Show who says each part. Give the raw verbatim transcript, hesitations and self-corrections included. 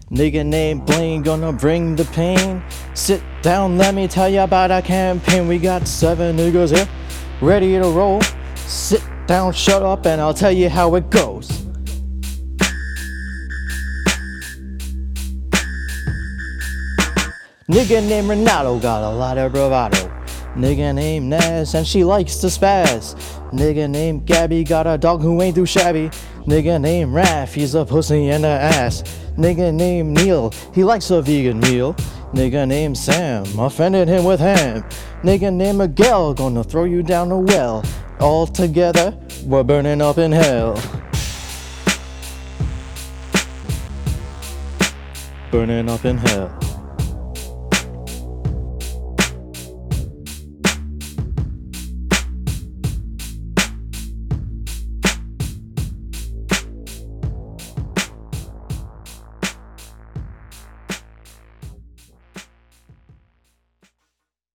Speaker 1: Nigga named Blaine gonna bring the pain. Sit down, let me tell you about our campaign. We got seven niggas here, ready to roll. Sit down, shut up, and I'll tell you how it goes. Nigga named Renato got a lot of bravado. Nigga named Naz and she likes to spaz. Nigga named Gabby got a dog who ain't too shabby. Nigga named Raph, he's a pussy and a ass. Nigga named Neil, he likes a vegan meal. Nigga named Sam, offended him with ham. Nigga named Miguel, gonna throw you down the well. All together, we're burning up in hell. Burning up in hell.